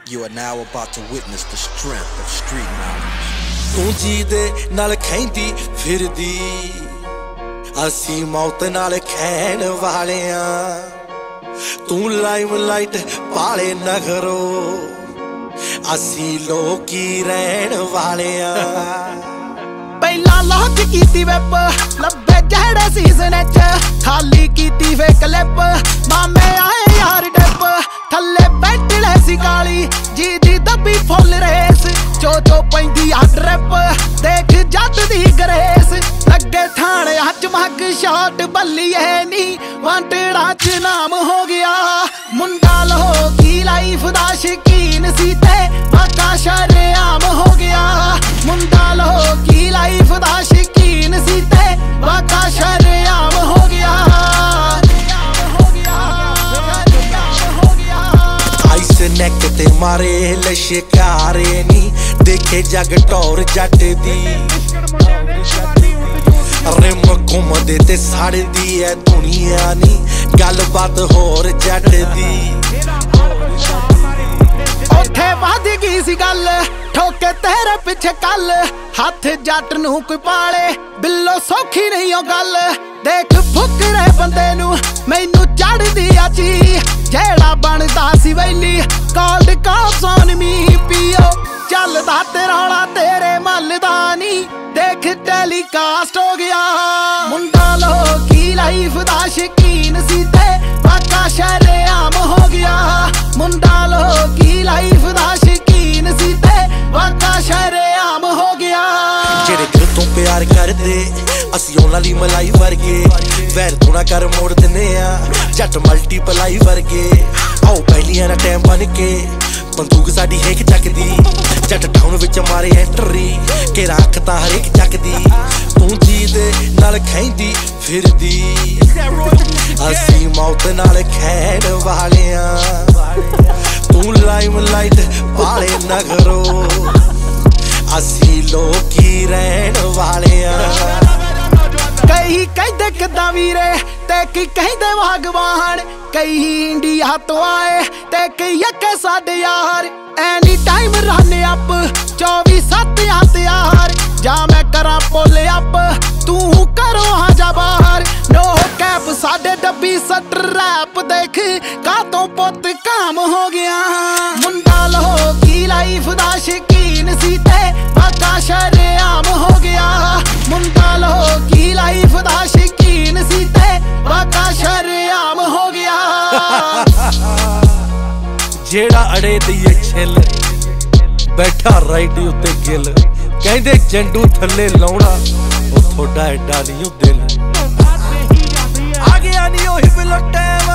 You are now about to witness the strength of street knowledge. तू जी दे नाल खैंदी फिरदी असी मौत नाल खैन वालियां तू लाइमलाइट पाले नगरो असी लोकी रहन वालियां पहला लॉक कीती वेब लब्बे जेड़े सीजन च खाली कीती वे क्लिप मामे आए यार डिप थल्ले बैठले सी काली जी दी दबी फुल रेस चो पैंदी आ ड्रिप देख जट दी ग्रेस लगे ठाणे हज मग शॉट बल्लीए नी वांटेड़ा च नाम हो गया मुंडा लो की लाइफ दा शकीन सी ते वाका शरेआम हो गया मुंडा लो की लाइफ दा शकीन सी ते वाका शरेआम हो गया आइस नेक ते मारे लशकारे नी देखे जग टौर जट दी रिम घुमदे ते सड़दी है दुनिया नी गल बात होर जट दी ओथे वध गई सी गल ठोके तेरे पिछे कल हाथ जट नू कोई पाले बिल्लो सौखी नहीं ओ गल देख फुकरे बंदे नू मैनू चढ़दी आची जेड़ा बनदा सी वैली कॉल्ड कॉप्स ऑन मी पियो चलदा ते रौला तेरे मल दा नी देख टेलीकास्ट हो गया मुंडा लो की लाइफ दा शकीन सी ते वाका शरेआम हो गया मुंडा लो की लाइफ दा शकीन सी ते वाका शरेआम हो गया जेड़े दिल तो प्यार करदे असी उन्हां दी मलाई वर्गे वैर तू ना कर मोड़ दिने आ जट मल्टीप्लाई वर्गे आओ पहलियां ना टाइम बन के बंदूक साडी हेक चकदी जट टाउन विच मारे एंट्री के राख ता हर एक चकदी तू जी दे नाल खैंदी फिरदी असी मौत नाल खैन वालियां तू लाइमलाइट पाले नगरो असी लोकी रहन वालियां कई कहते किदा वीरे ते कई कहते भगवान कई इंडिया तो आए ते कई अके साडे यार एनी टाइम रन अप 24/7 तैयार जा मैं करा पुल अप तू करो हाँ जा बाहर नो कैप साडे डब्बी सट रैप देख का तो पुत काम हो गया मुंडा लो की लाइफ दा शकीन सी ते वाका शरेआम हो गया मुंडा लो की लाइफ दा शकीन सी ते वाका शरेआम हो गया जेड़ा अड़े दिए छिल बैठा राइट उत्ते गिल कहंदे जंडू थल्ले लाउणा ओ थोड़ा एडा नहीं दिल आ गया नहीं ओही बिलो टाइम